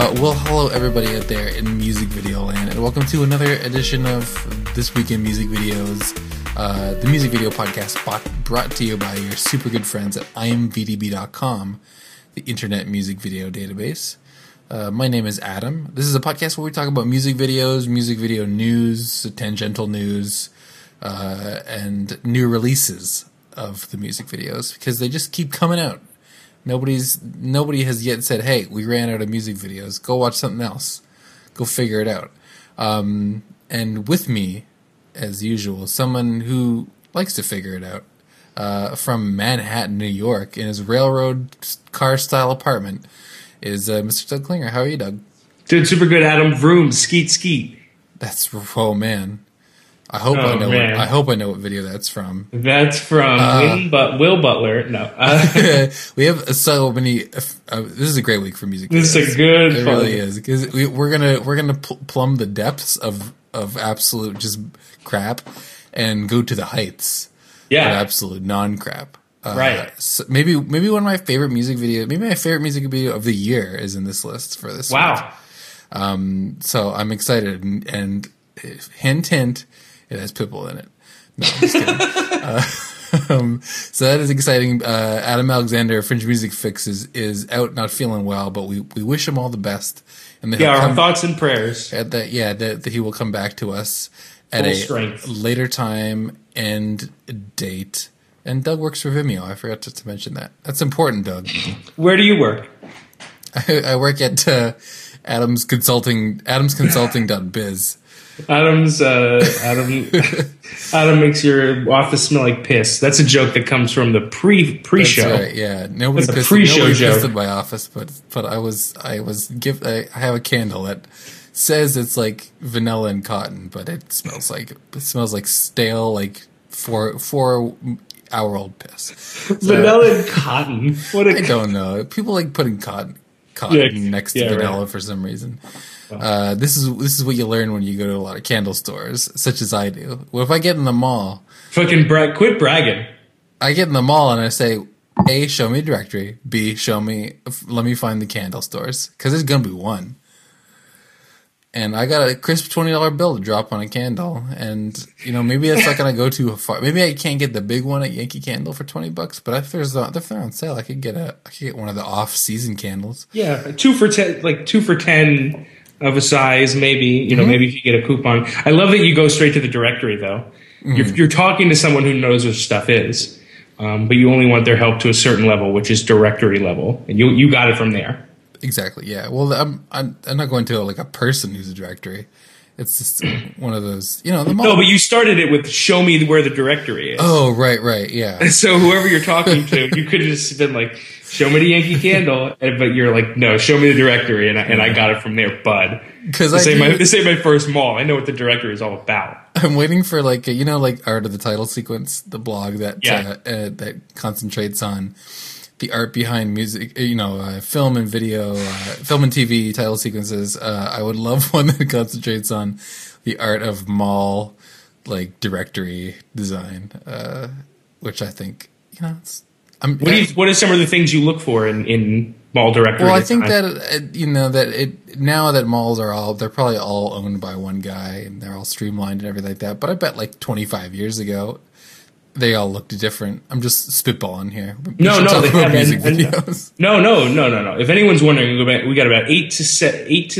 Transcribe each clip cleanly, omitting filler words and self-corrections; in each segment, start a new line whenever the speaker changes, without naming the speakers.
Well, hello everybody out there in music video land, and welcome to another edition of This Week in Music Videos, the music video podcast brought to you by your super good friends at imvdb.com, the internet music video database. My name is Adam. This is a podcast where we talk about music videos, music video news, tangential news, and new releases of the music videos, because they just keep coming out. Nobody has yet said, hey, we ran out of music videos. Go watch something else. Go figure it out. And with me, as usual, someone who likes to figure it out, from Manhattan, New York, in his railroad car-style apartment, is Mr. Doug Klinger. How are you, Doug?
Doing super good, Adam. Vroom, skeet, skeet.
That's, oh man. I hope I know what video that's from.
That's from Will Butler. No,
we have so many. This is a great week for music.
This
videos.
is a good.
It really is, because we're gonna plumb the depths of absolute just crap and go to the heights.
Yeah,
of absolute non-crap.
Right.
So maybe one of my favorite music videos. Maybe my favorite music video of the year is in this list for this.
Wow.
Week. So I'm excited, and hint. It has Pitbull in it. No, I'm just kidding. So that is exciting. Adam Alexander, Fringe Music Fix, is out, not feeling well, but we wish him all the best. And
our thoughts and prayers.
That he will come back to us at later time and date. And Doug works for Vimeo. I forgot to mention that. That's important, Doug.
Where do you work?
I work at adamsconsulting.biz.
Adam makes your office smell like piss. That's a joke that comes from the pre-show.
That's right, yeah. Nobody pissed in my office, but I have a candle that says it's like vanilla and cotton, but it smells like stale, like 4-hour-old piss. So,
vanilla and cotton.
I don't know. People like putting cotton next to vanilla for some reason. This is what you learn when you go to a lot of candle stores, such as I do. Well, if I get in the mall,
quit bragging.
I get in the mall and I say, A, show me a directory. B, let me find the candle stores, because there's gonna be one. And I got a crisp $20 bill to drop on a candle, and maybe that's not gonna go too far. Maybe I can't get the big one at Yankee Candle for $20, but if they're on sale, I could get one of the off-season candles.
Yeah, 2 for $10 of a size, maybe. Maybe if you get a coupon. I love that you go straight to the directory, though. Mm-hmm. You're talking to someone who knows what stuff is, but you only want their help to a certain level, which is directory level, and you got it from there.
Exactly. Yeah. Well, I'm not going to a person who's a directory. It's just one of those, the mall.
No, but you started it with "show me where the directory is."
Oh, right, yeah.
So whoever you're talking to, you could have just been like, "Show me the Yankee Candle," but you're like, "No, show me the directory," and I got it from there, bud. Because this ain't my first mall. I know what the directory is all about.
I'm waiting for like Art of the Title Sequence, the blog that concentrates on the art behind music, film and video, film and TV title sequences. I would love one that concentrates on the art of mall, directory design, which I think,
what are some of the things you look for in mall directory?
Well, I think that, now that malls they're probably all owned by one guy and they're all streamlined and everything like that. But I bet 25 years ago, they all looked different. I'm just spitballing here.
No, they have
music videos.
No. If anyone's wondering, we got about 8 to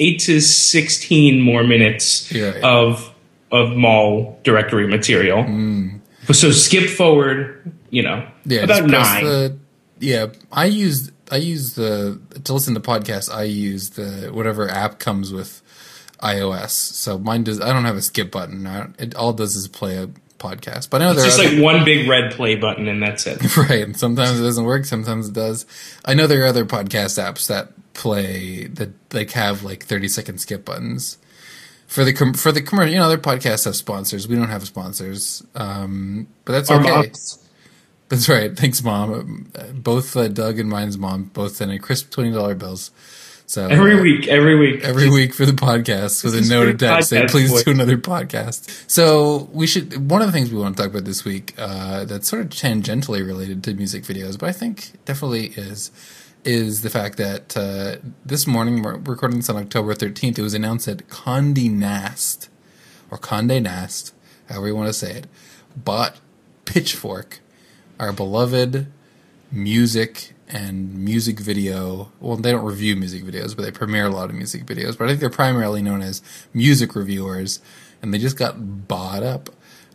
16 more minutes of mall directory material. Mm. So skip forward, about 9.
I use to listen to podcasts. I use the whatever app comes with iOS. So mine does. I don't have a skip button. It all does is play a podcast, but I know
it's just one big red play button and that's it.
Right. And sometimes it doesn't work, sometimes it does. I know there are other podcast apps that play that have 30-second skip buttons for the commercial. Their podcasts have sponsors. We don't have sponsors, but that's okay. Our moms. That's right. Thanks, Mom. Both Doug and mine's mom both sent a crisp $20 bills. So
every week
for the podcast with a note attached saying, please do another podcast. So one of the things we want to talk about this week, that's sort of tangentially related to music videos, but I think definitely is is the fact that this morning, we're recording this on October 13th, it was announced that Condé Nast, or Condé Nast, however you want to say it, bought Pitchfork, our beloved music and music video. Well, they don't review music videos, but they premiere a lot of music videos. But I think they're primarily known as music reviewers, and they just got bought up.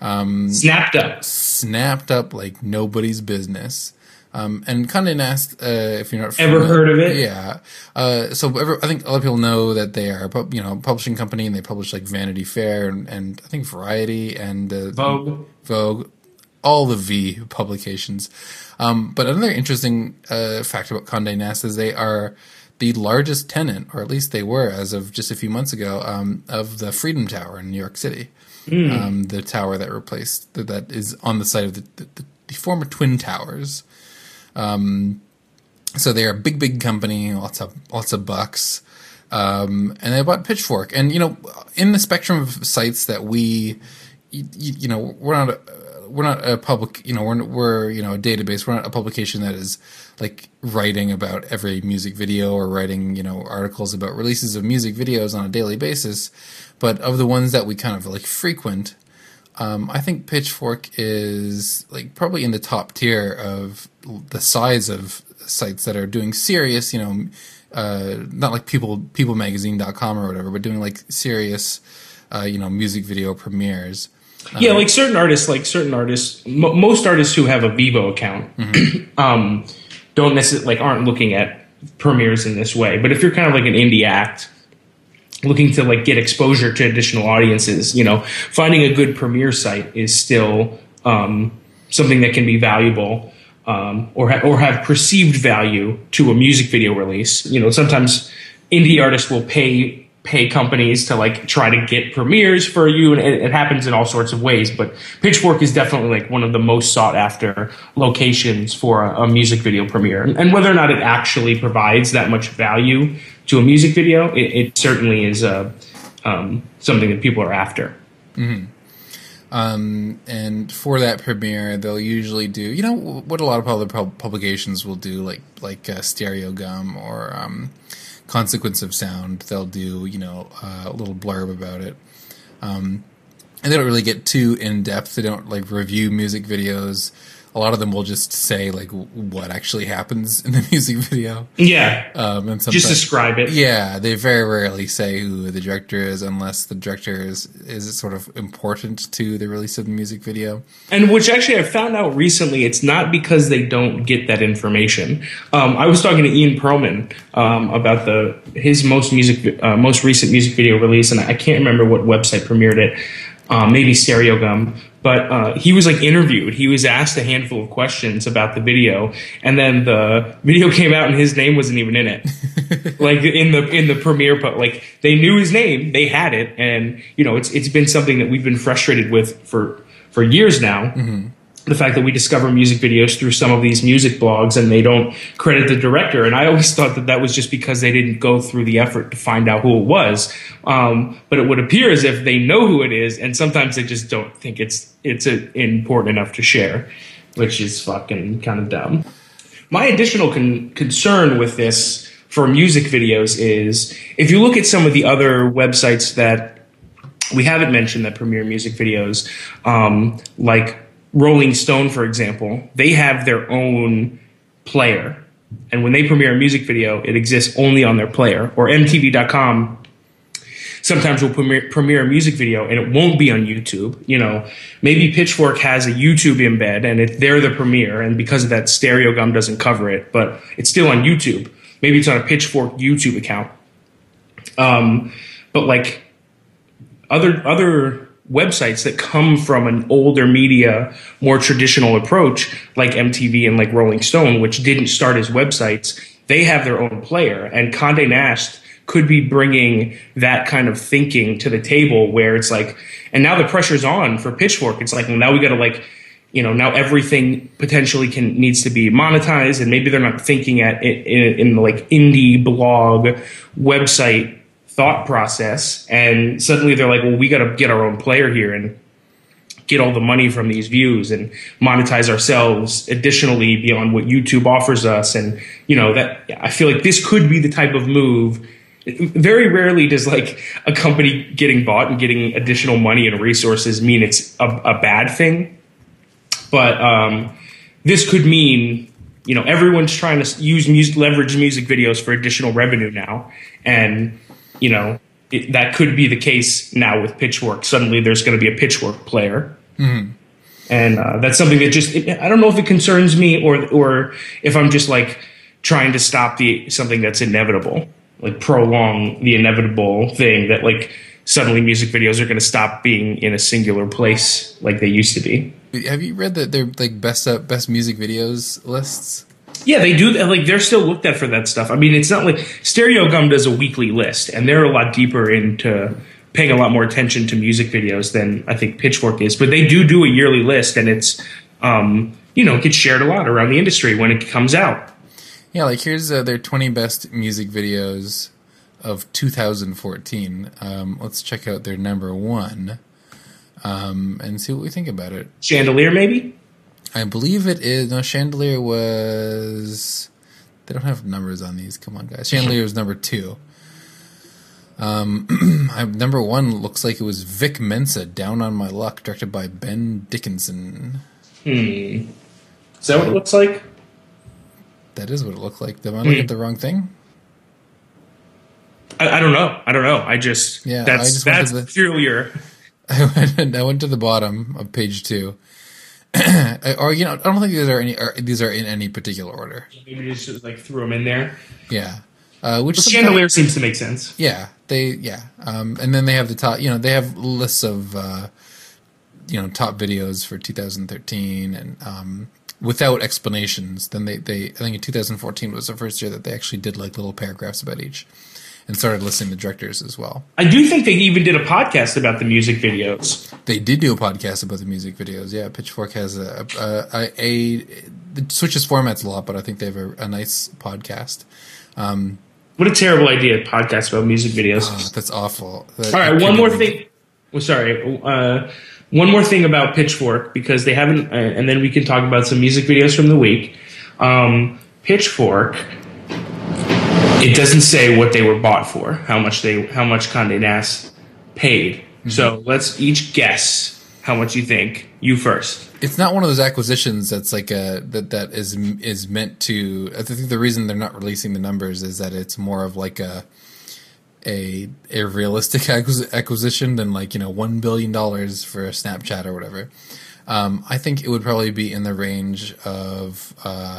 Snapped up like nobody's business. And Condé Nast, if you're not
ever heard of it,
yeah. I think a lot of people know that they are, a publishing company, and they publish like Vanity Fair and I think Variety and Vogue, all the V publications. But another interesting fact about Condé Nast is they are the largest tenant, or at least they were as of just a few months ago, of the Freedom Tower in New York City. The tower that replaced, that is on the site of the former Twin Towers. So they're a big company, lots of bucks. And they bought Pitchfork. And, in the spectrum of sites that we're not a public, we're a database. We're not a publication that is like writing about every music video or writing, articles about releases of music videos on a daily basis. But of the ones that we kind of like frequent, I think Pitchfork is like probably in the top tier of the size of sites that are doing serious, not like peoplemagazine.com or whatever, but doing like serious, music video premieres.
Yeah, like certain artists, most artists who have a Vivo account, don't necessarily aren't looking at premieres in this way. But if you're kind of like an indie act, looking to like get exposure to additional audiences, finding a good premiere site is still something that can be valuable, or have perceived value to a music video release. Sometimes indie artists will pay companies to like try to get premieres for you, and it happens in all sorts of ways. But Pitchfork is definitely like one of the most sought after locations for a music video premiere. And whether or not it actually provides that much value to a music video, it certainly is something that people are after.
Mm-hmm. And for that premiere, they'll usually do, what a lot of other publications will do, like Stereo Gum or Consequence of Sound. They'll do, a little blurb about it. And they don't really get too in depth. They don't like review music videos. A lot of them will just say like what actually happens in the music video.
Yeah.
And
just describe it.
Yeah. They very rarely say who the director is unless the director is sort of important to the release of the music video.
And which actually I found out recently, it's not because they don't get that information. I was talking to Ian Perlman about his most recent music video release, and I can't remember what website premiered it. Maybe Stereo Gum. But he was like interviewed. He was asked a handful of questions about the video, and then the video came out and his name wasn't even in it. Like in the premiere, but like they knew his name, they had it, and it's been something that we've been frustrated with for years now. Mm-hmm. The fact that we discover music videos through some of these music blogs and they don't credit the director. And I always thought that was just because they didn't go through the effort to find out who it was. But it would appear as if they know who it is, and sometimes they just don't think it's important enough to share, which is fucking kind of dumb. My additional concern with this for music videos is if you look at some of the other websites that we haven't mentioned that premiere music videos, like Rolling Stone, for example, they have their own player. And when they premiere a music video, it exists only on their player. Or MTV.com sometimes will premiere a music video and it won't be on YouTube. Maybe Pitchfork has a YouTube embed and they're the premiere, and because of that, Stereo Gum doesn't cover it, but it's still on YouTube. Maybe it's on a Pitchfork YouTube account. But like other websites that come from an older media, more traditional approach, like MTV and like Rolling Stone, which didn't start as websites, they have their own player. And Condé Nast could be bringing that kind of thinking to the table, where it's like, and now the pressure's on for Pitchfork. It's like, well, now we got to like, now everything potentially needs to be monetized, and maybe they're not thinking in the like indie blog website thought process, and suddenly they're like, well, we got to get our own player here and get all the money from these views and monetize ourselves additionally beyond what YouTube offers us. And, that I feel like this could be the type of move. Very rarely does like a company getting bought and getting additional money and resources mean it's a bad thing. But this could mean, everyone's trying to leverage music videos for additional revenue now. And, that could be the case now with Pitchfork. Suddenly there's going to be a Pitchfork player. Mm-hmm. And that's something that I don't know if it concerns me or if I'm just like trying to stop something that's inevitable, like prolong the inevitable thing that like suddenly music videos are going to stop being in a singular place like they used to be.
Have you read that they're like best music videos lists?
Yeah, they do. Like they're still looked at for that stuff. I mean, it's not like Stereo Gum does a weekly list, and they're a lot deeper into paying a lot more attention to music videos than I think Pitchfork is. But they do a yearly list, and it's it gets shared a lot around the industry when it comes out.
Yeah, like here's their 20 best music videos of 2014. Let's check out their number one and see what we think about it.
Chandelier, maybe?
I believe it is. No, Chandelier was... They don't have numbers on these. Come on, guys. Chandelier was number 2. Number 1 looks like it was Vic Mensa, Down on My Luck, directed by Ben Dickinson.
Is that what it looks like?
That is what it looked like. Am I looking at the wrong thing?
I don't know. That's peculiar.
I went to the bottom of page 2. Or I don't think these are in any particular order.
Maybe just like threw them in there.
Yeah,
which Chandelier seems to make sense.
Yeah, and then they have the top. They have lists of top videos for 2013 and without explanations. Then they I think in 2014 was the first year that they actually did like little paragraphs about each. And started listening to directors as well.
I do think they even did a podcast about the music videos.
They did do a podcast about the music videos. Yeah, Pitchfork has it switches formats a lot, but I think they have a nice podcast.
What a terrible idea, podcast about music videos.
Oh, that's awful.
All right, one more thing. One more thing about Pitchfork, because they haven't, and then we can talk about some music videos from the week. Pitchfork... It doesn't say what they were bought for, how much Condé Nast paid. Mm-hmm. So let's each guess how much you think. You first.
It's not one of those acquisitions that's like that is meant to. I think the reason they're not releasing the numbers is that it's more of like a realistic acquisition than like $1 billion for a Snapchat or whatever. I think it would probably be in the range of.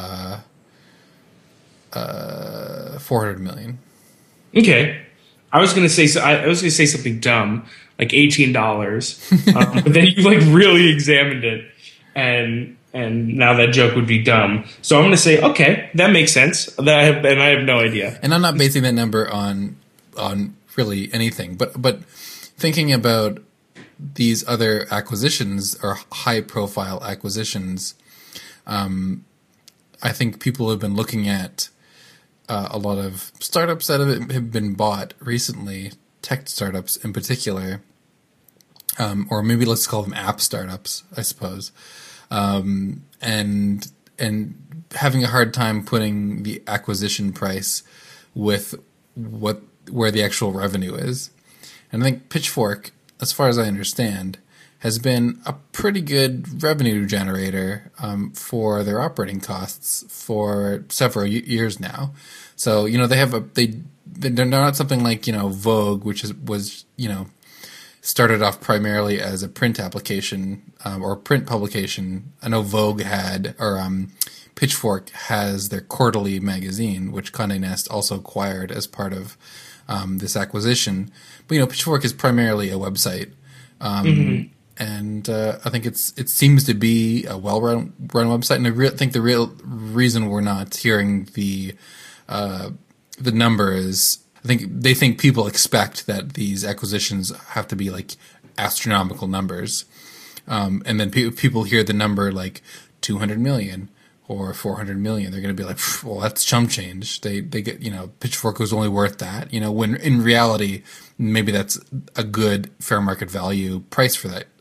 400 million.
Okay, I was gonna say something dumb like $18, but then you like really examined it, and now that joke would be dumb. So I'm gonna say okay, that makes sense. I have no idea,
and I'm not basing that number on really anything, but thinking about these other acquisitions or high profile acquisitions, I think people have been looking at. A lot of startups that have been bought recently, tech startups in particular, or maybe let's call them app startups, I suppose, and having a hard time putting the acquisition price with where the actual revenue is. And I think Pitchfork, as far as I understand, has been a pretty good revenue generator for their operating costs for several years now. So they have they're not something like Vogue, which was started off primarily as a print application or print publication. I know Vogue had Pitchfork has their quarterly magazine, which Condé Nast also acquired as part of this acquisition. But Pitchfork is primarily a website. Mm-hmm. And I think it seems to be a well-run website, and I think the real reason we're not hearing the number is I think they think people expect that these acquisitions have to be like astronomical numbers, and then people hear the number like 200 million, or 400 million, they're going to be like, well, that's chump change. They get, Pitchfork was only worth that, when in reality, maybe that's a good fair market value price for that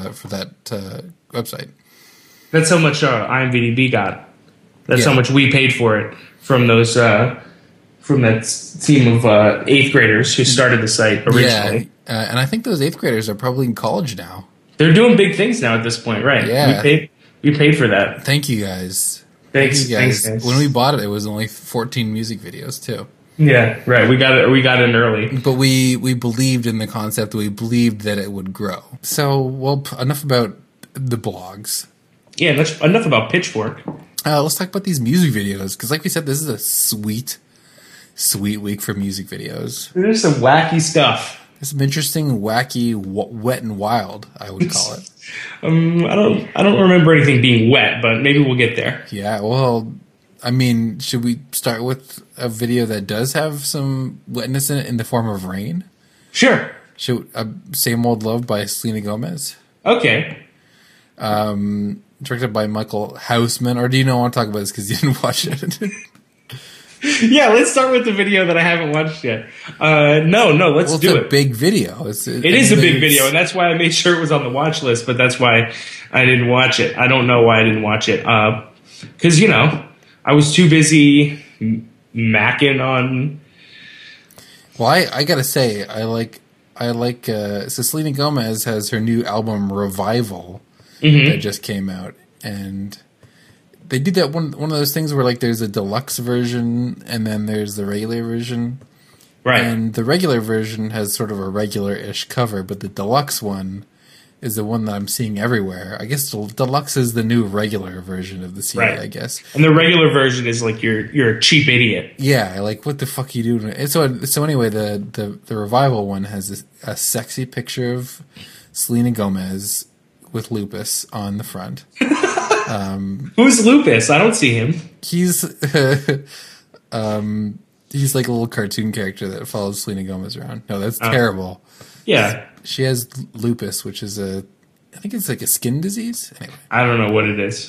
website.
That's how much IMDb got. That's
Yeah.
how much we paid for it from those from that team of 8th graders who started the site originally.
Yeah, and I think those 8th graders are probably in college now.
They're doing big things now at this point, right?
Yeah.
We paid for that.
Thank you guys.
Thanks,
you guys.
thanks.
When we bought it was only 14 music videos too.
Yeah, right. We got it early.
But we believed in the concept. We believed that it would grow. So, well, enough about the blogs.
Yeah, that's enough about Pitchfork.
Let's talk about these music videos, because like we said, this is a sweet week for music videos.
There's some wacky stuff.
There's some interesting, wacky, wet and wild, I would call it.
I don't remember anything being wet, but maybe we'll get there.
Yeah, well, I mean, should we start with a video that does have some wetness in it in the form of rain?
Sure.
Same Old Love by Selena Gomez.
Okay.
Directed by Michael Houseman. Or do you not want to talk about this because you didn't watch it?
Yeah, let's start with the video that I haven't watched yet. No, let's do it.
It's a big video.
It is a big video, and that's why I made sure it was on the watch list, but that's why I didn't watch it. I don't know why I didn't watch it. Because, I was too busy macking on...
Well, I gotta say, I like so Selena Gomez has her new album Revival that just came out, and they did that one of those things where like there's a deluxe version and then there's the regular version.
Right.
And the regular version has sort of a regular-ish cover, but the deluxe one is the one that I'm seeing everywhere. I guess deluxe is the new regular version of the CD,
Right.
I guess.
And the regular version is like you're a cheap idiot.
Yeah, like what the fuck are you doing? And so anyway, the Revival one has a sexy picture of Selena Gomez with lupus on the front.
Who's Lupus? I don't see him.
He's he's like a little cartoon character that follows Selena Gomez around. No, that's terrible.
Yeah.
She has lupus, which is I think it's like a skin disease. Anyway.
I don't know what it is.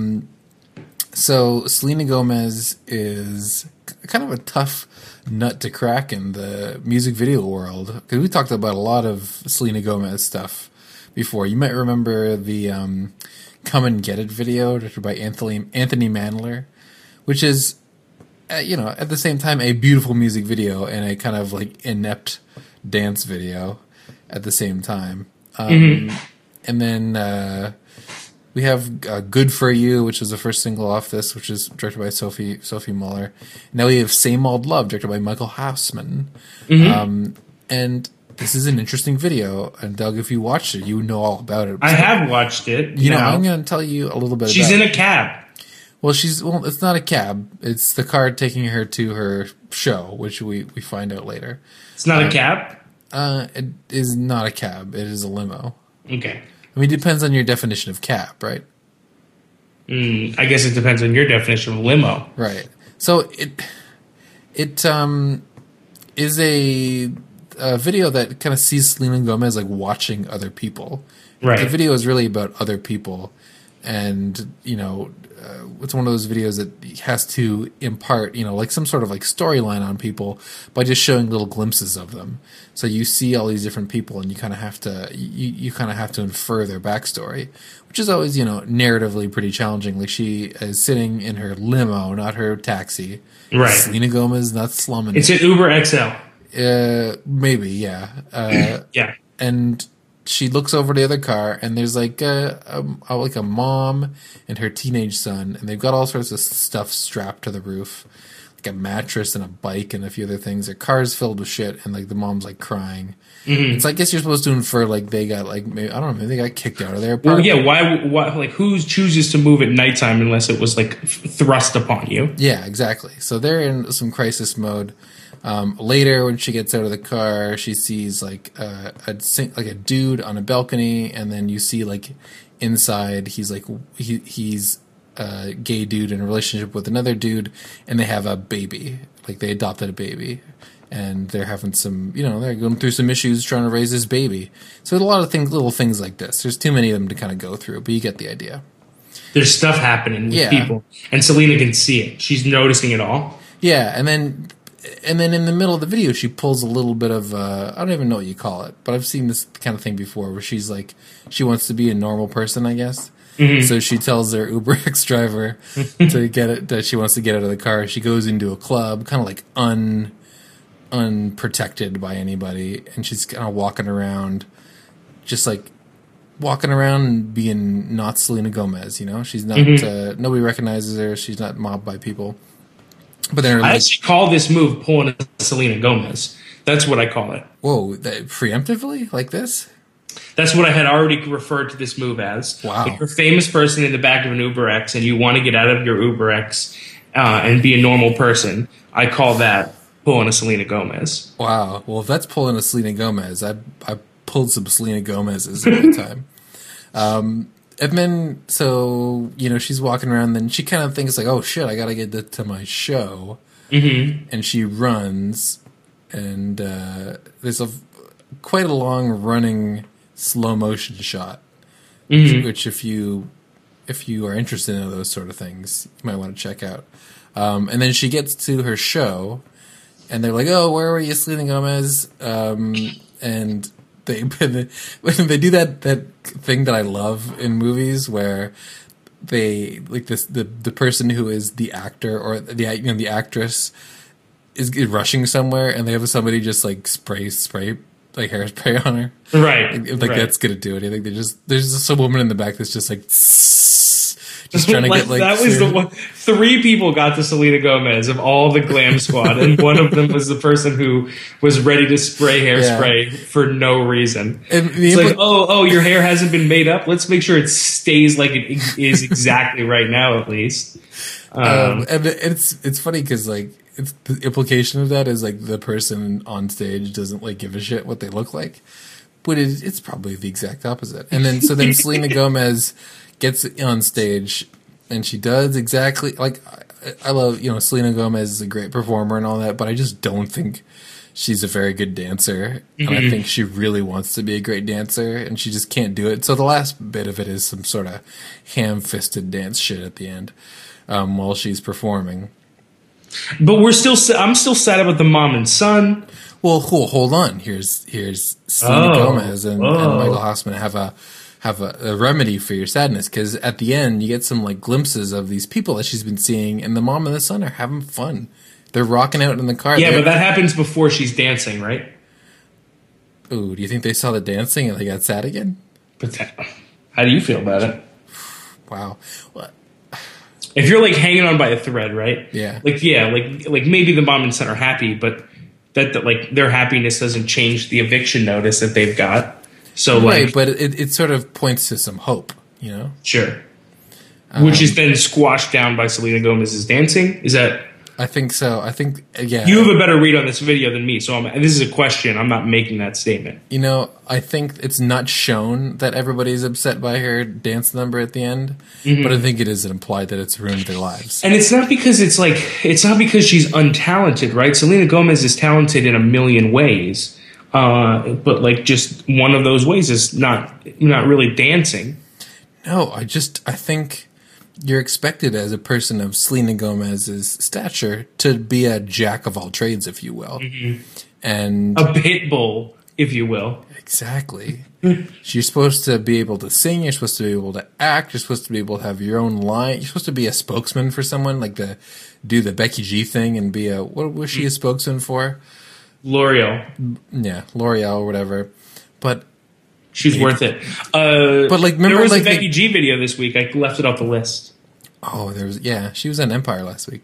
So Selena Gomez is kind of a tough nut to crack in the music video world, because we talked about a lot of Selena Gomez stuff before. You might remember the Come and Get It video directed by Anthony Mandler, which is, at the same time a beautiful music video and a kind of like inept dance video at the same time. And then we have Good For You, which is the first single off this, which is directed by Sophie Muller. Now we have Same Old Love, directed by Michael Houseman. And this is an interesting video. And Doug, if you watched it, you know all about it.
I have watched it.
I'm going to tell you a little bit about it.
She's in a cab.
Well, it's not a cab. It's the car taking her to her show, which we find out later.
It's not a cab?
It is not a cab. It is a limo.
Okay.
I mean, it depends on your definition of cab, right?
I guess it depends on your definition of limo.
Right. So it is a video that kind of sees Selena Gomez like watching other people.
Right.
The video is really about other people, and it's one of those videos that has to impart like some sort of like storyline on people by just showing little glimpses of them. So you see all these different people, and you kind of have to you kind of have to infer their backstory, which is always narratively pretty challenging. Like, she is sitting in her limo, not her taxi.
Right.
Selena Gomez not slumming.
It's an Uber XL.
Maybe, yeah.
Yeah.
And she looks over the other car, and there's like a mom and her teenage son, and they've got all sorts of stuff strapped to the roof, like a mattress and a bike and a few other things. Their car's filled with shit, and like the mom's like crying. So I guess you're supposed to infer like they got like maybe they got kicked out of their apartment.
Well, yeah. Why? Like, who chooses to move at nighttime unless it was like thrust upon you?
Yeah, exactly. So they're in some crisis mode. Later, when she gets out of the car, she sees like a dude on a balcony, and then you see like inside he's like he's a gay dude in a relationship with another dude, and they have a baby. Like, they adopted a baby, and they're having some they're going through some issues trying to raise this baby. So a lot of little things like this. There's too many of them to kind of go through, but you get the idea.
There's stuff happening with people, and Selena can see it. She's noticing it all.
Yeah, and then in the middle of the video, she pulls a little bit of I don't even know what you call it, but I've seen this kind of thing before, where she's like, she wants to be a normal person, I guess. Mm-hmm. So she tells her UberX driver to get it, that she wants to get out of the car. She goes into a club, kind of like unprotected by anybody, and she's kind of walking around, just like walking around and being not Selena Gomez. You know, she's not. Nobody recognizes her. She's not mobbed by people. But then
I actually call this move pulling a Selena Gomez. That's what I call it.
Whoa, preemptively like this?
That's what I had already referred to this move as.
Wow.
If you're a famous person in the back of an UberX and you want to get out of your UberX and be a normal person, I call that pulling a Selena Gomez.
Wow. Well, if that's pulling a Selena Gomez, I pulled some Selena Gomez's at the time. And then, so, you know, she's walking around, then she kind of thinks like, oh shit, I gotta get to my show. Mm-hmm. And she runs, and there's quite a long running slow motion shot, which if you are interested in those sort of things, you might want to check out. And then she gets to her show, and they're like, "Oh, where were you, Selena Gomez?" And they do that thing that I love in movies where they like the person who is the actor or the actress is rushing somewhere, and they have somebody just like spray like hairspray on her.
Right.
Like that's gonna do it. I think there's just a woman in the back that's just like just trying to get like
that was the one. 3 people got to Selena Gomez of all the glam squad, and one of them was the person who was ready to spray hairspray for no reason. And it's like, oh, your hair hasn't been made up. Let's make sure it stays like it is exactly right now, at least.
And it's funny because like the implication of that is like the person on stage doesn't like give a shit what they look like, but it's probably the exact opposite. And then Selena Gomez gets on stage, and she does exactly like I love, you know, Selena Gomez is a great performer and all that, but I just don't think she's a very good dancer, and I think she really wants to be a great dancer, and she just can't do it. So the last bit of it is some sort of ham-fisted dance shit at the end while she's performing.
But I'm still sad about the mom and son.
Well, cool. Hold on. Here's Selena Gomez and Michael Hoffman have a remedy for your sadness, because at the end you get some like glimpses of these people that she's been seeing, and the mom and the son are having fun. They're rocking out in the car.
Yeah, but that happens before she's dancing, right?
Ooh, do you think they saw the dancing and they got sad again?
How do you feel about it?
Wow. What?
If you're like hanging on by a thread, right?
Yeah.
Like maybe the mom and son are happy, but that like their happiness doesn't change the eviction notice that they've got. So
right,
like,
but it sort of points to some hope, you know?
Sure. Which is then squashed down by Selena Gomez's dancing. Is that?
I think so. I think, yeah.
You have a better read on this video than me, so this is a question. I'm not making that statement.
You know, I think it's not shown that everybody's upset by her dance number at the end, but I think it is implied that it's ruined their lives.
And it's not because she's untalented, right? Selena Gomez is talented in a million ways, but like just one of those ways is not really dancing. No,
I think you're expected as a person of Selena Gomez's stature to be a jack of all trades, if you will. And
a pit bull, if you will.
Exactly. You're supposed to be able to sing. You're supposed to be able to act. You're supposed to be able to have your own line. You're supposed to be a spokesman for someone, like do the Becky G thing and be what was she a spokesman for?
L'Oreal.
Yeah, L'Oreal or whatever. But
she's worth it.
But like, remember,
there was
like
a Becky G video this week. I left it off the list.
Oh, she was on Empire last week.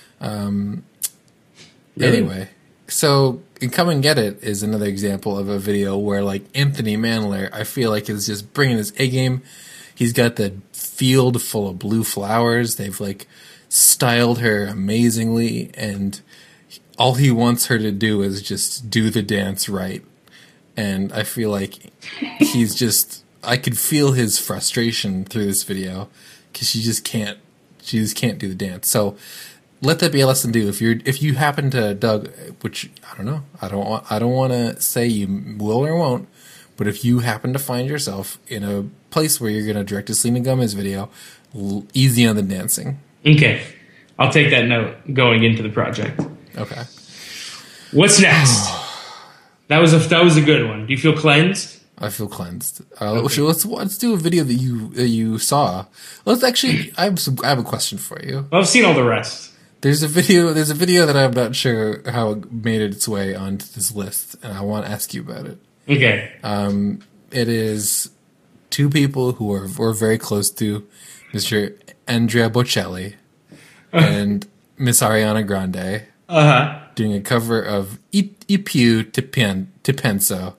Anyway, so Come and Get It is another example of a video where like Anthony Mandler, I feel like, is just bringing his A game. He's got the field full of blue flowers. They've like styled her amazingly, and all he wants her to do is just do the dance right. And I feel like I could feel his frustration through this video, because she just can't do the dance. So let that be a lesson too. If you happen to, Doug, which I don't know, I don't want to say you will or won't, but if you happen to find yourself in a place where you're going to direct a Selena Gomez video, easy on the dancing.
Okay. I'll take that note going into the project.
Okay.
What's next? That was a good one. Do you feel cleansed?
I feel cleansed. Let's do a video that you saw. Let's actually. I have a question for you.
Well, I've seen all the rest.
There's a video that I'm not sure how it made its way onto this list, and I want to ask you about it.
Okay.
It is two people who are very close to Mr. Andrea Bocelli and Miss Ariana Grande doing a cover of I più ti penso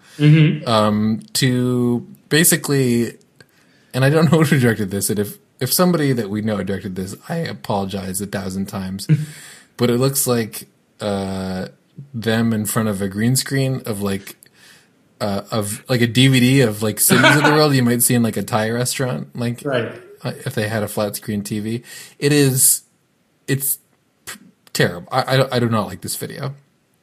to basically, and I don't know who directed this, and if somebody that we know directed this, I apologize 1,000 times, but it looks like them in front of a green screen of like a DVD of like cities of the world you might see in like a Thai restaurant, like
Right.
If they had a flat screen TV. It's terrible. I do not like this video.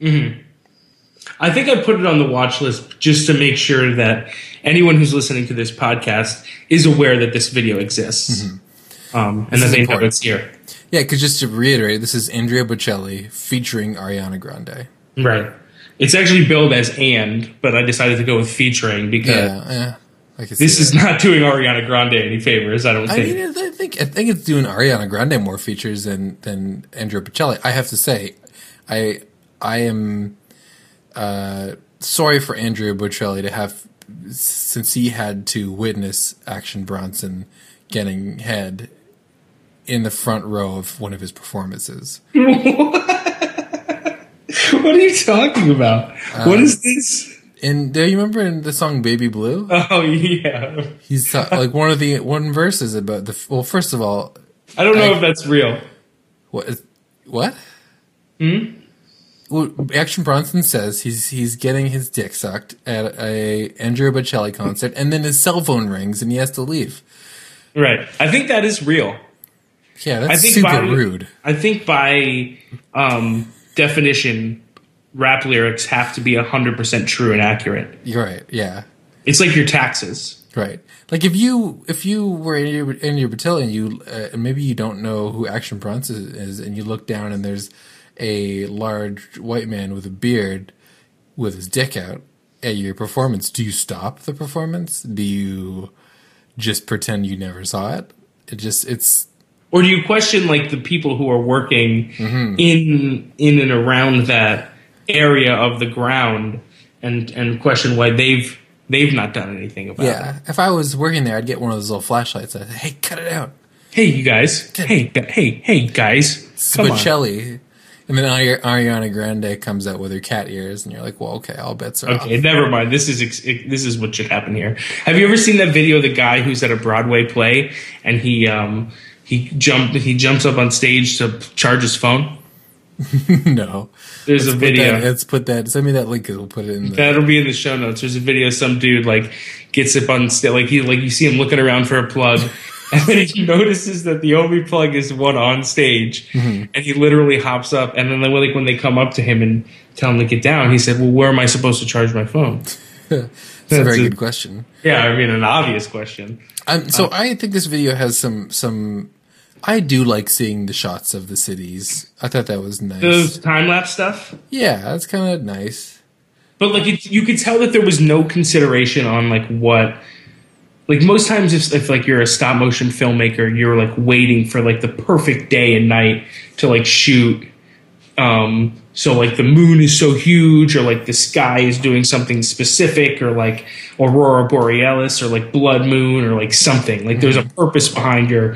I think I put it on the watch list just to make sure that anyone who's listening to this podcast is aware that this video exists. And that they know it's here.
Yeah, because just to reiterate, this is Andrea Bocelli featuring Ariana Grande.
Right. It's actually billed as but I decided to go with featuring because this is not doing Ariana Grande any favors, I don't think.
I mean, I think it's doing Ariana Grande more features than Andrea Bocelli. I have to say, I am sorry for Andrea Bocelli to have, since he had to witness Action Bronson getting head in the front row of one of his performances.
What are you talking about? What is this?
And do you remember in the song "Baby Blue"?
Oh yeah,
he's like one verse is about the. Well, first of all,
I don't know if that's real.
What? Well, Action Bronson says he's getting his dick sucked at a Andrea Bocelli concert, and then his cell phone rings and he has to leave.
Right. I think that is real.
Yeah, that's super rude.
I think by definition, rap lyrics have to be 100% true and accurate.
You're right. Yeah.
It's like your taxes.
Right. Like if you were in your battalion, you maybe you don't know who Action Bronson is, and you look down and there's a large white man with a beard with his dick out at your performance. Do you stop the performance? Do you just pretend you never saw it?
Or do you question like the people who are working in and around that area of the ground and question why they've not done anything about it?
Yeah, if I was working there, I'd get one of those little flashlights. I'd say, "Hey, cut it out!
Hey, you guys! Hey, guys!
Bocelli." And then Ariana Grande comes out with her cat ears, and you're like, "Well, okay, all bets are off."
Okay, never mind. This is what should happen here. Have you ever seen that video of the guy who's at a Broadway play and he jumps up on stage to charge his phone?
No.
There's a video.
Let's put that. Send me that link. We'll put it in.
That'll be in the show notes. There's a video of some dude like gets up on stage, like you see him looking around for a plug, and then he notices that the only plug is one on stage, and he literally hops up. And then when they come up to him and tell him to get down, he said, "Well, where am I supposed to charge my phone?"
That's a very good question.
Yeah, I mean an obvious question.
So I think this video has some. I do like seeing the shots of the cities. I thought that was nice.
Those time-lapse stuff?
Yeah, that's kind of nice.
But like you could tell that there was no consideration on like what... Like most times if like you're a stop-motion filmmaker, you're like waiting for like the perfect day and night to like shoot. So like the moon is so huge, or like the sky is doing something specific, or like Aurora Borealis, or like blood moon, or like something. Like there's a purpose behind your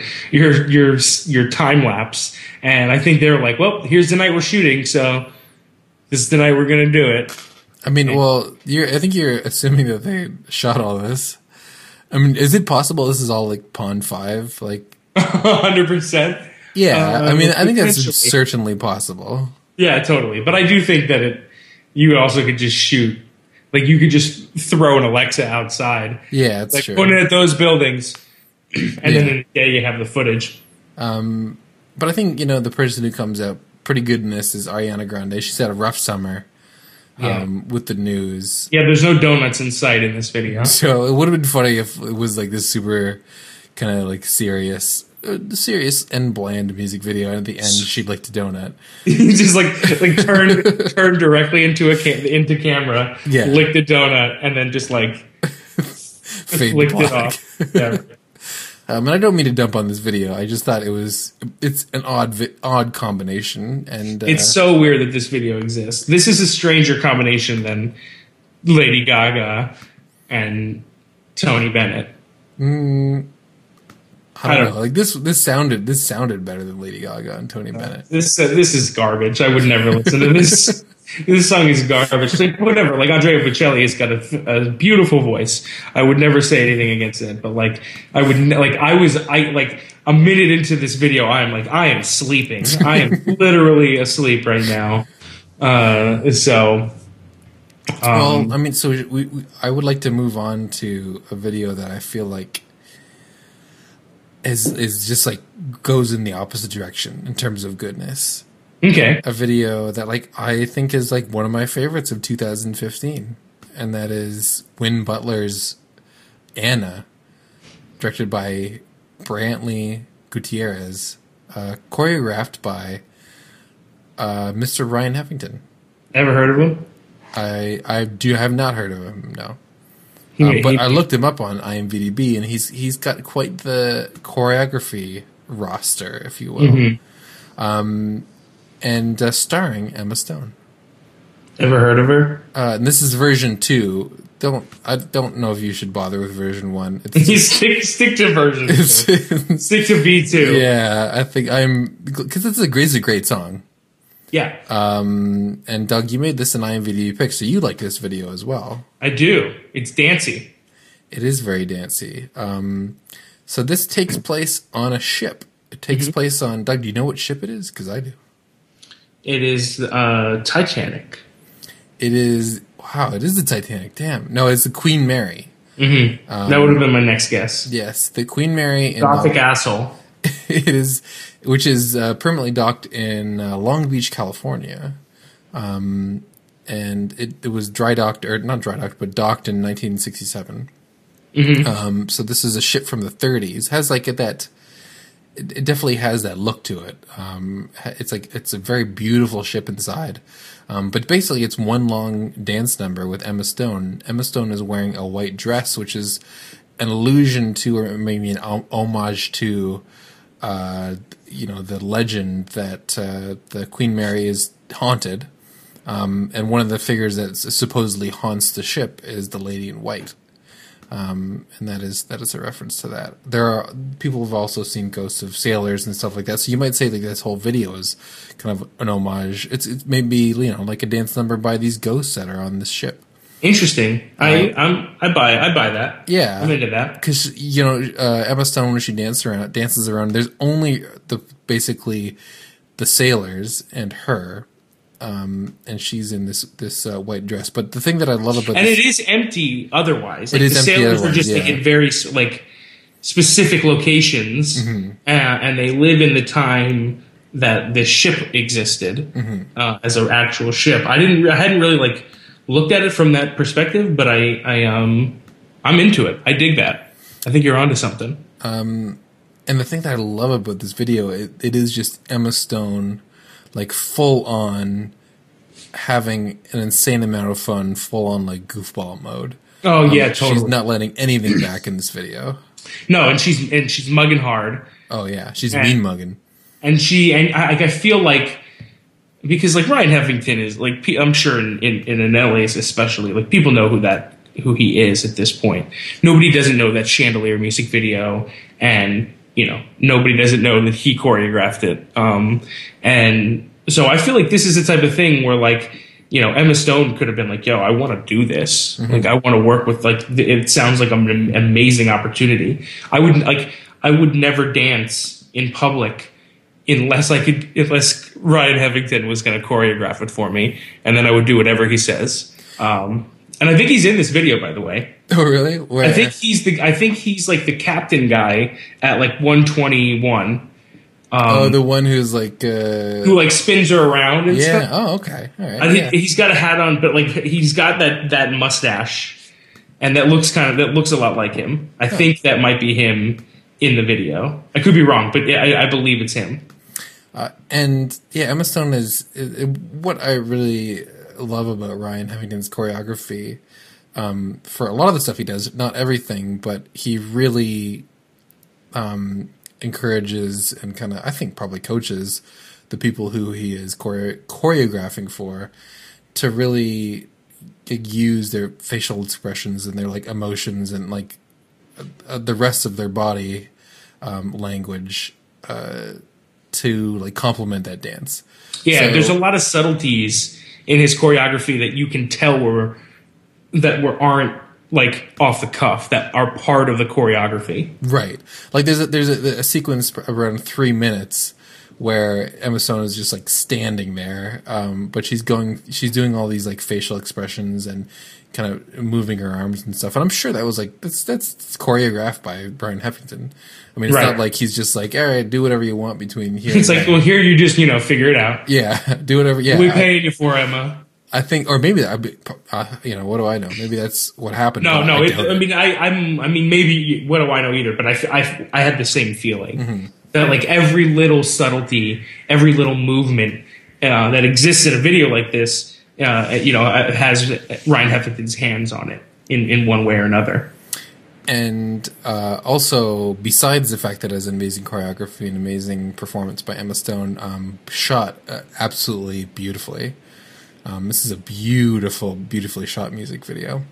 time lapse. And I think they're like, well, here's the night we're shooting, so this is the night we're gonna do it.
I mean, well, I think you're assuming that they shot all this. I mean, is it possible this is all like Pond 5? Like
100%.
Yeah, I mean, I think that's certainly possible.
Yeah, totally. But I do think that you also could just shoot. Like, you could just throw an Alexa outside.
Yeah, that's
like,
true.
Point it at those buildings, and then in a day you have the footage.
But I think, the person who comes out pretty good in this is Ariana Grande. She's had a rough summer with the news.
Yeah, there's no donuts in sight in this video.
So it would have been funny if it was like this super kind of like serious serious and bland music video, and at the end she licked a donut.
Just like turn directly into camera, licked a donut, and then just like flicked it off. Yeah.
And I don't mean to dump on this video. I just thought it's an odd combination, and
it's so weird that this video exists. This is a stranger combination than Lady Gaga and Tony Bennett.
I don't know. Like this sounded better than Lady Gaga and Tony Bennett.
This is garbage. I would never listen to this. This song is garbage. Like, whatever. Like, Andrea Bocelli has got a beautiful voice. I would never say anything against it. But like, I a minute into this video, I am sleeping. I am literally asleep right now. Well,
I mean, so I would like to move on to a video that I feel like is just like goes in the opposite direction in terms of goodness.
Okay.
A video that like I think is like one of my favorites of 2015, and that is Win Butler's Anna, directed by Brantley Gutierrez, choreographed by Mr. Ryan Heffington.
Ever heard of him?
I have not heard of him, no. But I looked him up on IMDb, and he's got quite the choreography roster, if you will. Mm-hmm. And starring Emma Stone.
Ever heard of her?
And this is version 2. I don't know if you should bother with version 1.
Stick to version 2. Stick to V2.
Yeah, I think because it's a great song.
Yeah.
And Doug, you made this an IMDb pick, so you like this video as well.
I do. It's dancey.
It is very dancey. So this takes place on a ship. It takes place on, Doug, do you know what ship it is? Because I do.
It is Titanic.
It is, wow, it is the Titanic. Damn. No, it's the Queen Mary.
Mm-hmm. That would have been my next guess.
Yes, the Queen Mary.
Gothic asshole.
It is, which is permanently docked in Long Beach, California. And it was dry docked, or not dry docked, but docked in 1967. Mm-hmm. So this is a ship from the 30s. Has like that, it definitely has that look to it. It's a very beautiful ship inside. But basically it's one long dance number with Emma Stone. Emma Stone is wearing a white dress, which is an allusion to, or maybe an homage to, the legend that the Queen Mary is haunted. And one of the figures that supposedly haunts the ship is the Lady in White. And that is a reference to that. People have also seen ghosts of sailors and stuff like that. So you might say that this whole video is kind of an homage. It's maybe, like a dance number by these ghosts that are on this ship.
Interesting. I buy that.
Yeah,
I'm into that
because Emma Stone, when she dances around, there's only basically the sailors and her. And she's in this white dress. But the thing that I love about
it is empty otherwise.
Like, the
sailors are just in very specific locations, and they live in the time that this ship existed as an actual ship. I hadn't really looked at it from that perspective, but I'm into it. I dig that. I think you're onto something.
And the thing that I love about this video, it is just Emma Stone. Full on having an insane amount of fun, full on goofball mode.
Oh yeah, totally.
She's not letting anything back in this video.
No, and she's mugging hard.
Oh yeah, she's mean mugging.
And I feel like, because Ryan Heffington is I'm sure in LA especially, people know who he is at this point. Nobody doesn't know that Chandelier music video, and nobody doesn't know that he choreographed it. And so I feel like this is the type of thing where Emma Stone could have been yo, I want to do this. Mm-hmm. I want to work with it sounds like an amazing opportunity. I would never dance in public unless Ryan Heffington was going to choreograph it for me, and then I would do whatever he says. And I think he's in this video, by the way.
Oh, really? Where?
I think he's the captain guy at 121.
The one who's
who spins her around and stuff.
Oh, okay. All right.
I think he's got a hat on, but he's got that mustache, and that looks a lot like him. I think that might be him in the video. I could be wrong, but I believe it's him.
And yeah, Emma Stone is what I really love about Ryan Heffington's choreography. For a lot of the stuff he does, not everything, but he really encourages and kind of, I think, probably coaches the people who he is choreographing for to really use their facial expressions and their like emotions and like the rest of their body language to like complement that dance.
Yeah,
so,
there's a lot of subtleties in his choreography that you can tell aren't like off the cuff, that are part of the choreography.
Right. Like there's a sequence around 3 minutes where Emma Stone is just like standing there, but she's doing all these like facial expressions and kind of moving her arms and stuff. And I'm sure that was like that's choreographed by Brian Heffington. I mean, it's not like he's just like, all right, do whatever you want between here.
It's like, well, here you just figure it out.
Yeah, do whatever. Yeah,
we paid you for, Emma.
I think, or maybe what do I know? Maybe that's what happened.
No. I mean, maybe what do I know either? But I had the same feeling. Mm-hmm. That like every little subtlety, every little movement that exists in a video like this, has Ryan Heffington's hands on it in one way or another.
And also, besides the fact that it has amazing choreography and amazing performance by Emma Stone, shot absolutely beautifully. This is a beautifully shot music video.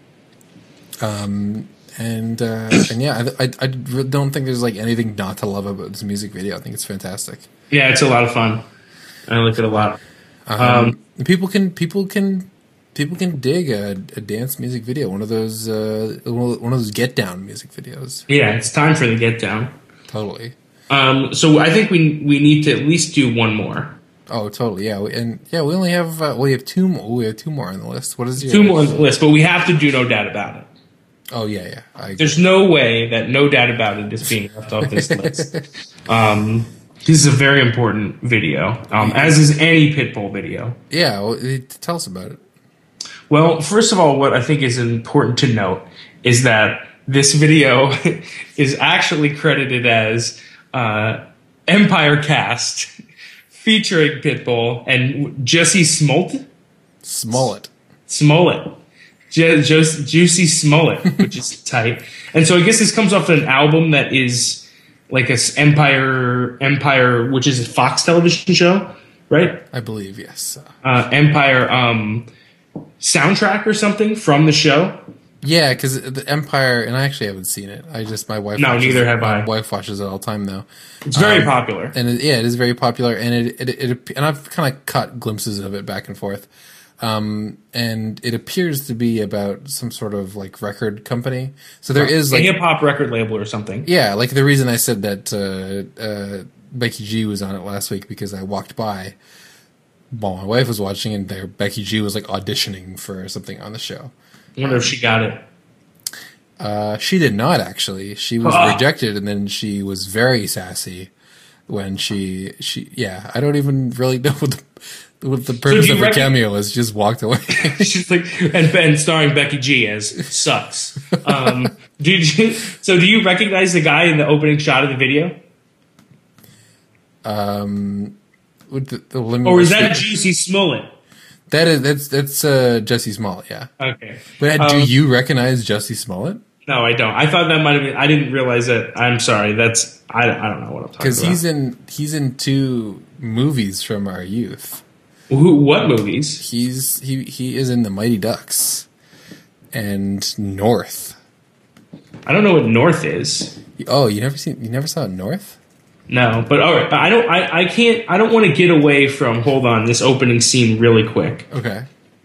And yeah, I don't think there's like anything not to love about this music video. I think it's fantastic.
Yeah, it's a lot of fun. I like it a lot.
People can dig a dance music video, one of those get down music videos.
Yeah, it's time for the get down.
Totally.
So I think we need to at least do one more.
Oh, totally. Yeah, we only have we have two more. We have two more on the list. What is your
two more on the list? But we have to do No Doubt About It.
Oh yeah.
There's no way that No Doubt About It is being left off this list. This is a very important video, as is any Pitbull video.
Yeah, well, tell us about it.
Well, first of all, what I think is important to note is that this video is actually credited as Empire Cast featuring Pitbull and Jussie Smollett. Juicy Smollett, which is tight. And so I guess this comes off an album that is like a Empire, which is a Fox television show, right?
I believe, yes.
Empire soundtrack or something from the show.
Yeah, because the Empire, and I actually haven't seen it. My wife.
No, neither have I.
My wife watches it all the time, though.
It's very popular,
and it is very popular. And and I've kind of caught glimpses of it back and forth. And it appears to be about some sort of like record company. So there is like
a hip hop record label or something.
Yeah, like the reason I said that Becky G was on it last week because I walked by while my wife was watching, and there Becky G was like auditioning for something on the show.
I wonder if she got it.
She did not actually. She was rejected, and then she was very sassy when she I don't even really know what the purpose of her cameo is. Just walked away.
She's like, and starring Becky G as sucks. Do you recognize the guy in the opening shot of the video? Or is that Jussie Smollett?
That's Jussie Smollett, yeah.
Okay.
But do you recognize Jussie Smollett?
No, I don't. I thought that might have been. I didn't realize that. I'm sorry. I don't know what I'm talking about.
Because he's in two movies from our youth.
What movies?
He is in The Mighty Ducks and North.
I don't know what North is.
Oh, you never saw North?
No, but all right. I don't want to get away from. Hold on, this opening scene really quick.
Okay.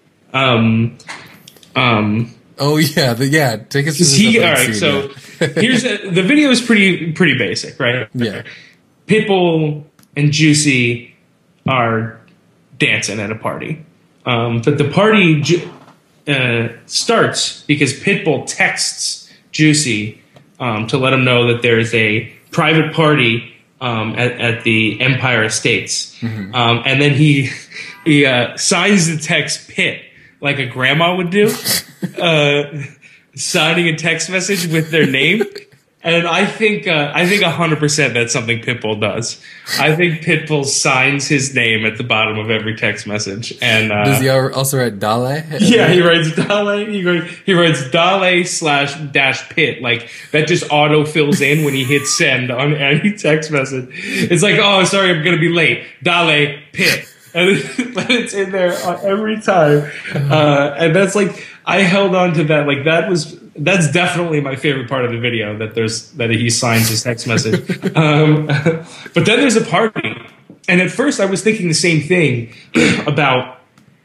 Oh
yeah, take us to this.
All right, so here's the video is pretty basic, right?
Yeah.
Pitbull and Juicy are dancing at a party, but the party starts because Pitbull texts Juicy to let him know that there is a private party at the Empire Estates, and then he signs the text Pit like a grandma would do, signing a text message with their name, And I think 100% that's something Pitbull does. I think Pitbull signs his name at the bottom of every text message. And
does he also write Dale?
Yeah, he writes Dale. He writes Dale/-Pit. Like that just auto fills in when he hits send on any text message. It's like, oh, sorry, I'm gonna be late. Dale Pit. And it's in there every time. And that's like, I held on to that. Like that's definitely my favorite part of the video, that he signs his text message. But then there's a party. And at first I was thinking the same thing about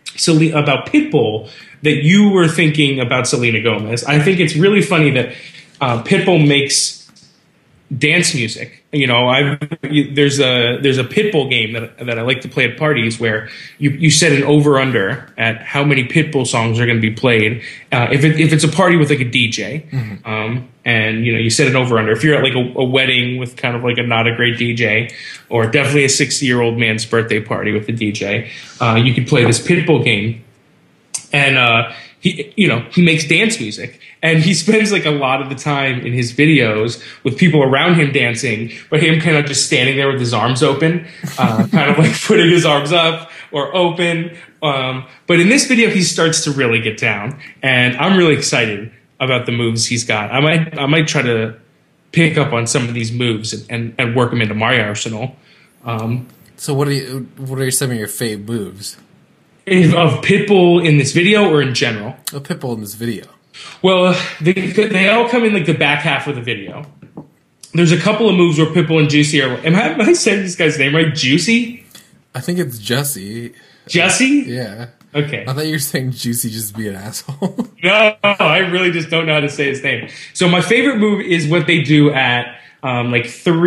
Pitbull that you were thinking about Selena Gomez. I think it's really funny that Pitbull makes dance music. You know, there's a Pitbull game that I like to play at parties where you set an over under at how many Pitbull songs are going to be played. If it's a party with like a DJ, and you know you set an over under. If you're at like a wedding with kind of like a not a great DJ, or definitely a 60-year-old man's birthday party with a DJ, you could play this Pitbull game, and he makes dance music. And he spends like a lot of the time in his videos with people around him dancing, but him kind of just standing there with his arms open, kind of like putting his arms up or open. But in this video, he starts to really get down, and I'm really excited about the moves he's got. I might try to pick up on some of these moves and work them into my arsenal.
So what are some of your fave moves?
Of Pitbull in this video or in general?
Of Pitbull in this video.
Well, they all come in like the back half of the video. There's a couple of moves where Pitbull and Juicy are. Am I saying this guy's name right? Juicy?
I think it's Jussie.
Jussie?
Yeah.
Okay.
I thought you were saying Juicy just be an asshole.
No, I really just don't know how to say his name. So my favorite move is what they do at like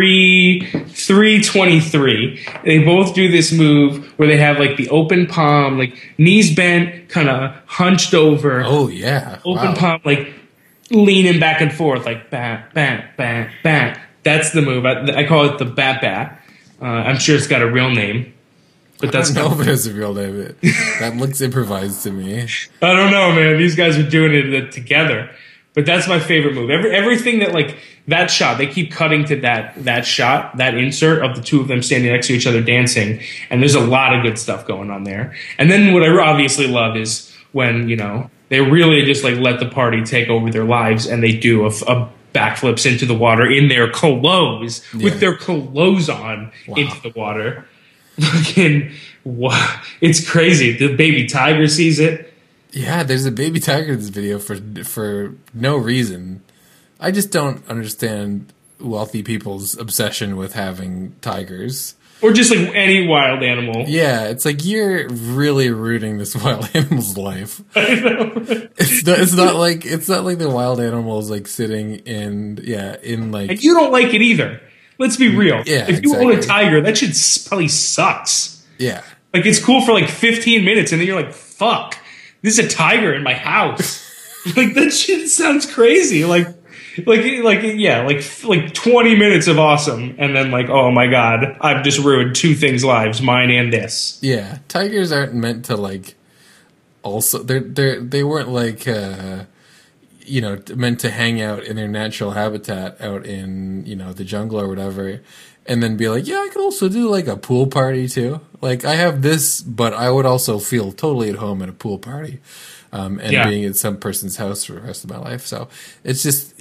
323. They both do this move where they have like the open palm, like knees bent, kind of hunched over.
Oh yeah,
open palm, like leaning back and forth, like bat, bat, bat, bat. That's the move. I call it the bat bat. I'm sure it's got a real name, but that's
I don't know if it has a real name. That looks improvised to me.
I don't know, man. These guys are doing it together. But that's my favorite move. Everything that, like, that shot, they keep cutting to that shot, that insert of the two of them standing next to each other dancing, and there's a lot of good stuff going on there. And then what I obviously love is when, you know, they really just, like, let the party take over their lives, and they do a backflips into the water in their clothes, with their clothes on into the water. Fucking, wow. It's crazy. The baby tiger sees it.
Yeah, there's a baby tiger in this video for no reason. I just don't understand wealthy people's obsession with having tigers.
Or just like any wild animal.
Yeah, it's like you're really ruining this wild animal's life.
I know.
It's not like the wild animal is like sitting in like.
And you don't like it either. Let's be real.
Yeah,
if you own a tiger, that shit probably sucks.
Yeah,
like it's cool for like 15 minutes, and then you're like, "Fuck, this is a tiger in my house." Like that shit sounds crazy. Like 20 minutes of awesome, and then like, oh my god, I've just ruined two things' lives, mine and this.
Yeah, tigers aren't meant to like. Also, they weren't like meant to hang out in their natural habitat out in the jungle or whatever, and then be like, yeah, I could also do like a pool party too. Like I have this, but I would also feel totally at home at a pool party. Being at some person's house for the rest of my life. So it's just,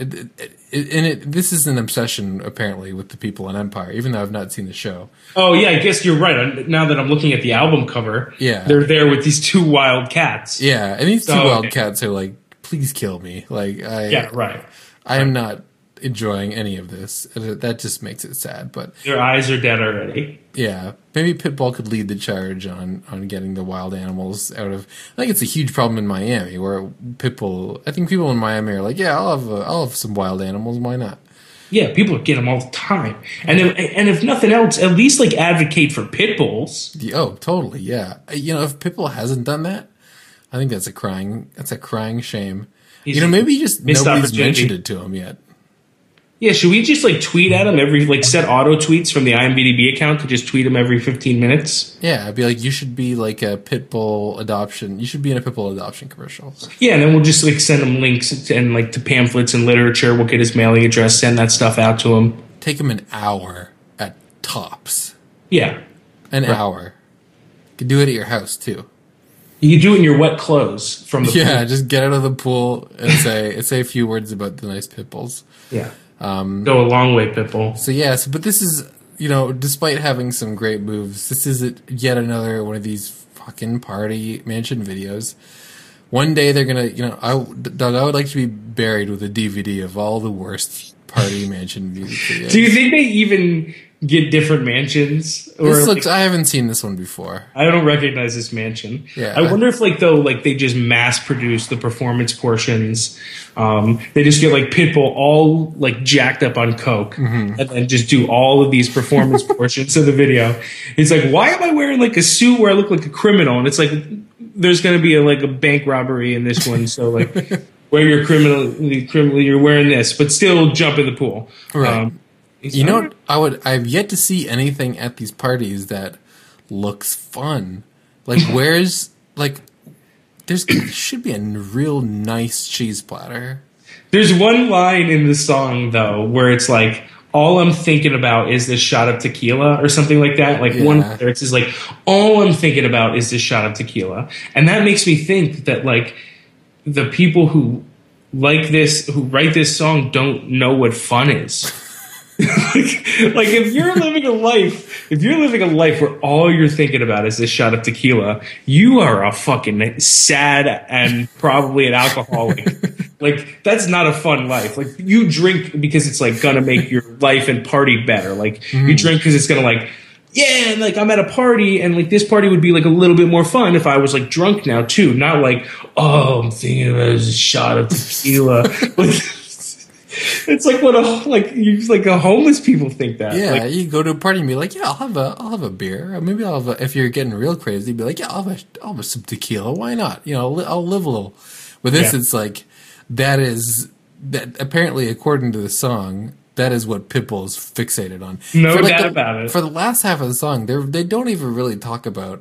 this is an obsession apparently with the people on Empire, even though I've not seen the show.
Oh yeah, I guess you're right. Now that I'm looking at the album cover, they're there with these two wild cats.
Yeah, and these two wild cats are like, please kill me. Like I am not enjoying any of this. That just makes it sad. But
their eyes are dead already.
Yeah, maybe Pitbull could lead the charge on getting the wild animals out of. I think it's a huge problem in Miami where I think people in Miami are like, yeah, I'll have some wild animals. Why not?
Yeah, people are getting them all the time, and if nothing else, at least like advocate for pit bulls.
Oh, totally. Yeah, if Pitbull hasn't done that, I think that's a crying shame. Maybe just nobody's mentioned it to him yet.
Yeah, should we just like tweet at him set auto tweets from the IMDb account to just tweet him every 15 minutes?
Yeah, I'd be like, you should be like a pit bull adoption. You should be in a pit bull adoption commercial.
Yeah, and then we'll just like send him links to pamphlets and literature. We'll get his mailing address, send that stuff out to him.
Take him an hour at tops.
Yeah.
An hour. You could do it at your house too.
You can do it in your wet clothes from the
pool.
Just
get out of the pool and say a few words about the nice pit bulls.
Yeah. Go a long way, Pitbull.
So but this is, despite having some great moves, this is yet another one of these fucking party mansion videos. One day they're gonna, Doug, I would like to be buried with a DVD of all the worst party mansion music videos.
Do you think they even get different mansions?
I haven't seen this one before.
I don't recognize this mansion.
Yeah.
I wonder if they just mass produce the performance portions. They just get like Pitbull all like jacked up on coke and then just do all of these performance portions of the video. It's like, why am I wearing like a suit where I look like a criminal? And it's like, there's going to be a bank robbery in this one. So like where you're criminally, you're wearing this, but still jump in the pool.
Right. I've yet to see anything at these parties that looks fun. Like, there should be a real nice cheese platter.
There's one line in the song, though, where it's like, all I'm thinking about is this shot of tequila or something like that. Like one of the lyrics is like, all I'm thinking about is this shot of tequila. And that makes me think that like the people who write this song don't know what fun is. like if you're living a life where all you're thinking about is this shot of tequila, you are a fucking sad and probably an alcoholic. Like that's not a fun life. Like you drink because it's like gonna make your life and party better. Like you drink because it's gonna like, yeah, and like I'm at a party and like this party would be like a little bit more fun if I was like drunk now too. Not like, oh, I'm thinking about a shot of tequila. It's like a homeless people think that.
Yeah, you go to a party and be like, yeah, I'll have a beer. Or maybe I'll have if you're getting real crazy, be like, yeah, I'll have some tequila. Why not? I'll live a little. With this, it's like that apparently, according to the song, that is what Pitbull is fixated on.
No doubt about it.
For the last half of the song, they don't even really talk about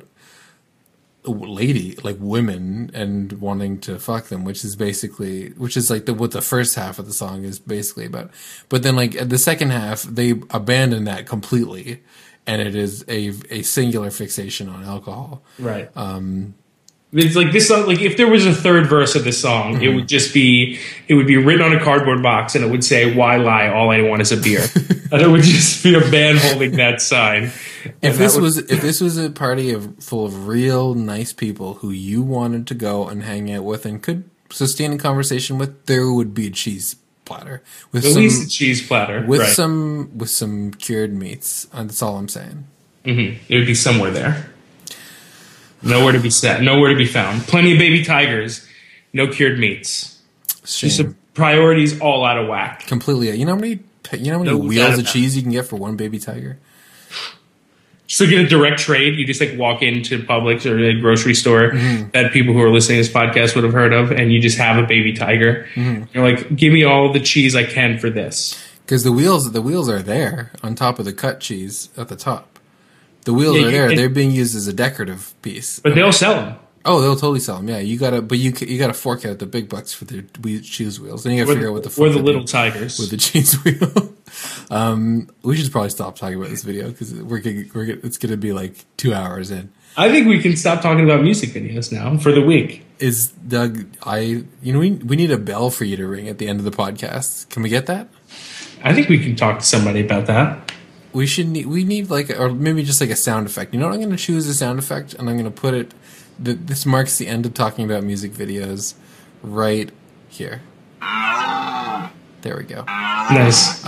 women and wanting to fuck them, which is like what the first half of the song is basically about. But then like the second half, they abandon that completely, and it is a singular fixation on alcohol.
Right. It's like this song, like if there was a third verse of this song, it would be written on a cardboard box and it would say, "Why lie? All I want is a beer." And it would just be a band holding that sign.
If this was a party full of real nice people who you wanted to go and hang out with and could sustain a conversation with, there would be a cheese platter
with at least a cheese platter
with some cured meats. That's all I'm saying.
It would be somewhere there. Nowhere to be set. Nowhere to be found. Plenty of baby tigers. No cured meats.
Shame.
Just priorities all out of whack.
Completely. You know how many wheels of cheese you can get for one baby tiger?
So get a direct trade. You just like walk into Publix or a grocery store that people who are listening to this podcast would have heard of, and you just have a baby tiger. You're like, give me all the cheese I can for this.
Because the wheels are there on top of the cut cheese at the top. The wheels are there. They're being used as a decorative piece.
But they'll sell them.
Oh, they'll totally sell them. Yeah, you gotta fork out the big bucks for the cheese wheels. Then you gotta figure out what the fuck
or the little tigers
with the cheese wheel. We should probably stop talking about this video because it's gonna be like 2 hours in.
I think we can stop talking about music videos now for the week.
Is Doug? We need a bell for you to ring at the end of the podcast. Can we get that?
I think we can talk to somebody about that.
We need or maybe just like a sound effect. You know what? I'm going to choose a sound effect and I'm going to put it. This marks the end of talking about music videos right here. There we go.
Nice.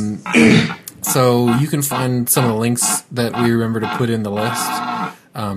So you can find some of the links that we remember to put in the list at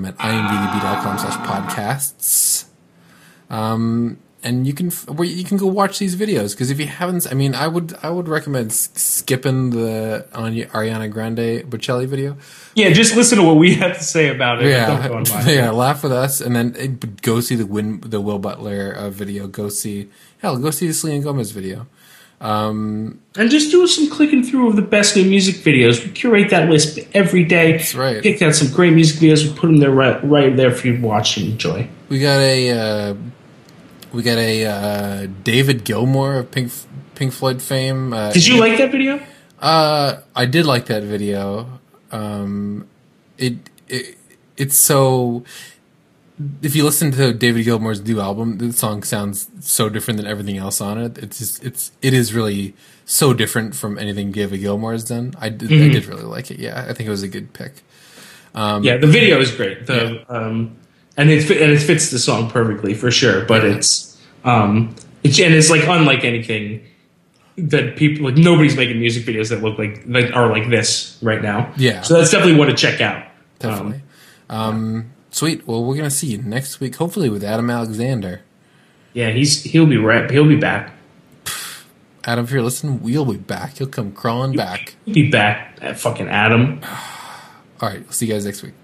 imdb.com/podcasts. And you can go watch these videos because if you haven't, I would recommend skipping the Ariana Grande Bocelli video.
Yeah, just listen to what we have to say about it.
Yeah, laugh with us, and then go see the Will Butler video. Go see the Selena Gomez video.
And just do some clicking through of the best new music videos. We curate that list every day.
That's right.
Pick out some great music videos. We put them there right there for you to watch and enjoy.
We got a David Gilmour of Pink Floyd fame.
Did you like that video?
I did like that video. It's so. If you listen to David Gilmour's new album, the song sounds so different than everything else on it. It is really so different from anything David Gilmour has done. I did really like it. Yeah, I think it was a good pick.
Yeah, the video is great. And it fits the song perfectly for sure. But it's like unlike anything that people like. Nobody's making music videos that look like are like this right now.
Yeah,
so that's definitely one to check out.
Definitely. Sweet. Well, we're gonna see you next week, hopefully with Adam Alexander.
Yeah, he'll be back.
Adam, if you're listening, we'll be back. He'll come crawling back.
He'll be back, fucking Adam.
All right. We'll see you guys next week.